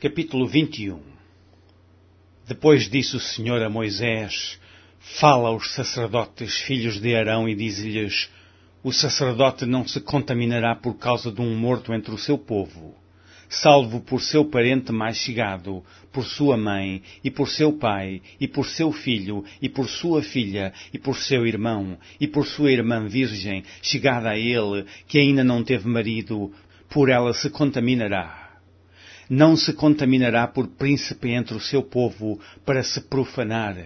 Capítulo 21. Depois disse o Senhor a Moisés: Fala aos sacerdotes, filhos de Arão, e diz-lhes: O sacerdote não se contaminará por causa de um morto entre o seu povo, salvo por seu parente mais chegado, por sua mãe, e por seu pai, e por seu filho, e por sua filha, e por seu irmão, e por sua irmã virgem, chegada a ele, que ainda não teve marido, por ela se contaminará. Não se contaminará por príncipe entre o seu povo, para se profanar.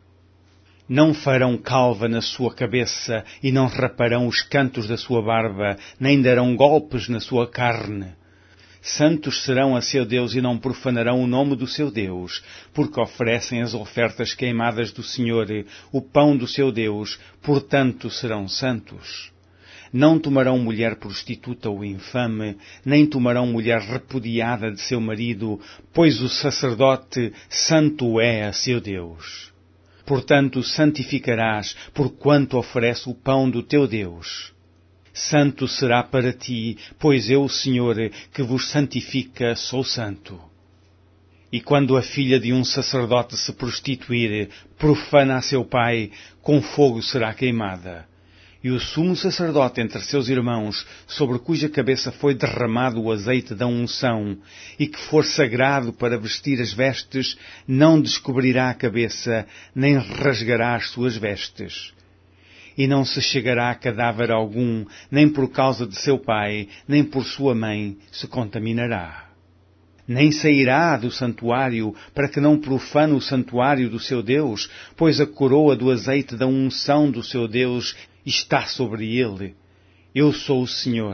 Não farão calva na sua cabeça, e não raparão os cantos da sua barba, nem darão golpes na sua carne. Santos serão a seu Deus e não profanarão o nome do seu Deus, porque oferecem as ofertas queimadas do Senhor, o pão do seu Deus, portanto serão santos. Não tomarão mulher prostituta ou infame, nem tomarão mulher repudiada de seu marido, pois o sacerdote santo é a seu Deus. Portanto santificarás, porquanto oferece o pão do teu Deus. Santo será para ti, pois eu, o Senhor, que vos santifica, sou santo. E quando a filha de um sacerdote se prostituir, profana a seu pai, com fogo será queimada. E o sumo sacerdote entre seus irmãos, sobre cuja cabeça foi derramado o azeite da unção, e que for sagrado para vestir as vestes, não descobrirá a cabeça, nem rasgará as suas vestes. E não se chegará a cadáver algum, nem por causa de seu pai, nem por sua mãe, se contaminará. Nem sairá do santuário, para que não profane o santuário do seu Deus, pois a coroa do azeite da unção do seu Deus está sobre ele. Eu sou o Senhor.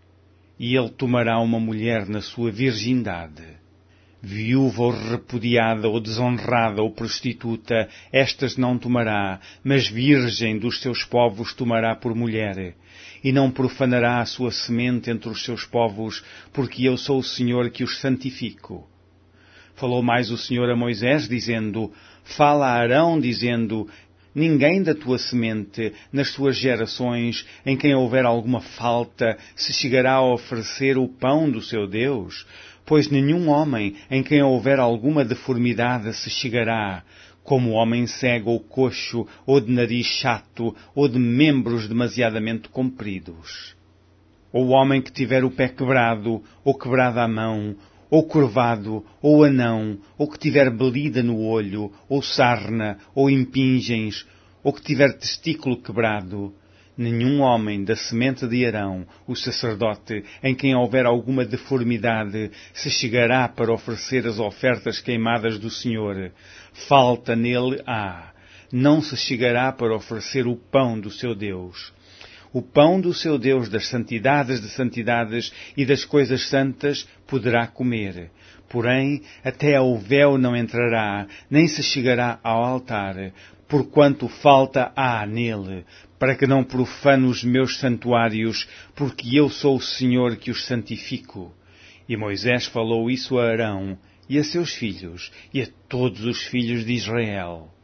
E ele tomará uma mulher na sua virgindade. Viúva ou repudiada ou desonrada ou prostituta, estas não tomará, mas virgem dos seus povos tomará por mulher. E não profanará a sua semente entre os seus povos, porque eu sou o Senhor que os santifico. Falou mais o Senhor a Moisés, dizendo: Fala a Arão, dizendo: Ninguém da tua semente, nas suas gerações, em quem houver alguma falta, se chegará a oferecer o pão do seu Deus, pois nenhum homem, em quem houver alguma deformidade, se chegará, como homem cego ou coxo, ou de nariz chato, ou de membros demasiadamente compridos. Ou homem que tiver o pé quebrado, ou quebrada a mão, ou curvado, ou anão, ou que tiver belida no olho, ou sarna, ou impingens, ou que tiver testículo quebrado. Nenhum homem da semente de Arão, o sacerdote, em quem houver alguma deformidade, se chegará para oferecer as ofertas queimadas do Senhor. Falta nele há. Não se chegará para oferecer o pão do seu Deus. O pão do seu Deus das santidades de santidades e das coisas santas poderá comer. Porém, até ao véu não entrará, nem se chegará ao altar, porquanto falta há nele, para que não profane os meus santuários, porque eu sou o Senhor que os santifico. E Moisés falou isso a Arão, e a seus filhos, e a todos os filhos de Israel.